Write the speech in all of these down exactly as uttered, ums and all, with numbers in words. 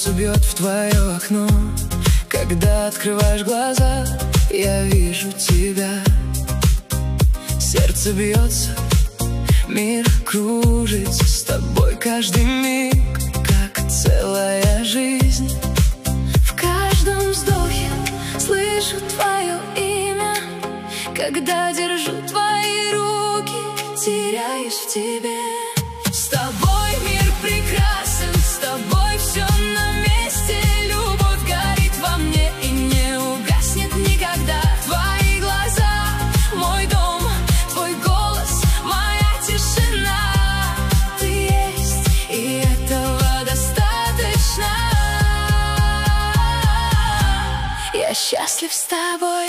Сердце бьет в твое окно. Когда открываешь глаза, я вижу тебя. Сердце бьется, мир кружится с тобой каждый миг, как целая жизнь. В каждом вздохе слышу твое имя. Когда держу твои руки, теряюсь в тебе. С тобой мир прекрасен, с тобой все на месте. Любовь горит во мне и не угаснет никогда. Твои глаза, мой дом, твой голос, моя тишина. Ты есть, и этого достаточно. Я счастлив с тобой.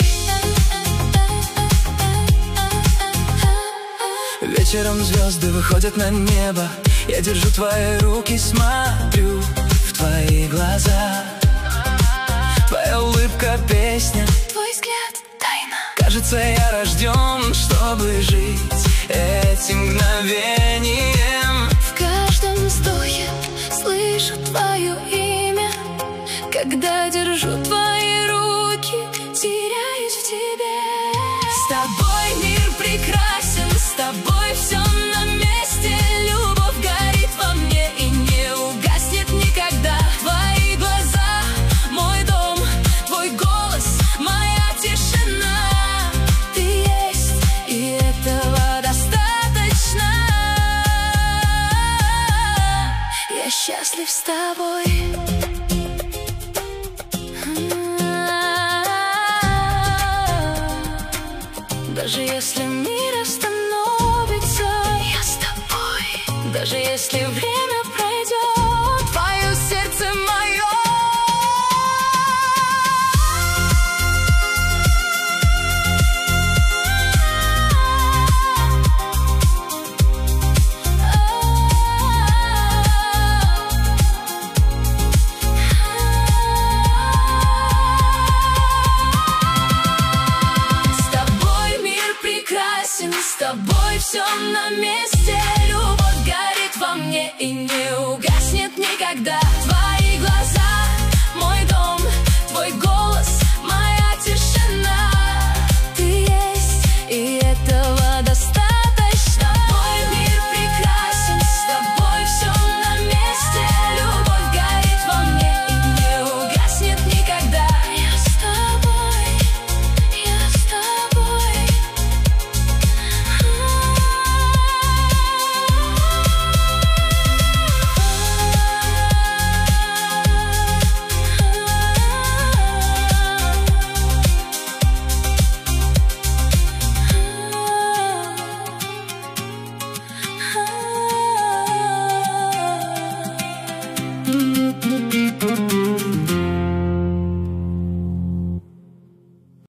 Вечером звезды выходят на небо. Я держу твои руки, смотрю в твои глаза. Твоя улыбка — песня, твой взгляд — тайна. Кажется, я рожден, чтобы жить этим мгновением. В каждом вздохе слышу твое имя. Когда держу твои руки, теряюсь в тебе. С тобой мир прекрасен, с тобой все на месте. Любовь горит во мне и не угаснет никогда. Твои глаза, мой дом, твой голос, моя тишина. Ты есть, и этого достаточно. Я счастлив с тобой. Даже если мир остановится, я с тобой. Даже если время пройдет, твое сердце мое. С тобой все на месте. Любовь горит во мне и не угаснет никогда. Твои глаза, мой дом, твой голос,